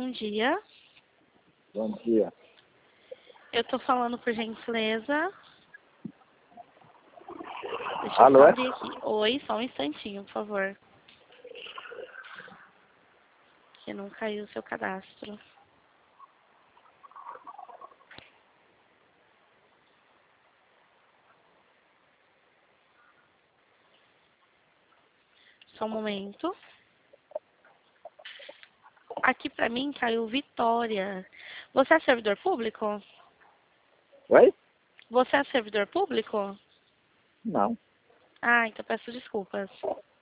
bom dia. Bom dia. Eu tô falando por gentileza. Deixa Alô? eu só abrir aqui. Oi, só um instantinho, por favor. Que não caiu o seu cadastro. Só um momento. Aqui pra mim caiu Vitória. Você é servidor público? Oi? Você é servidor público? Não. Ah, então peço desculpas.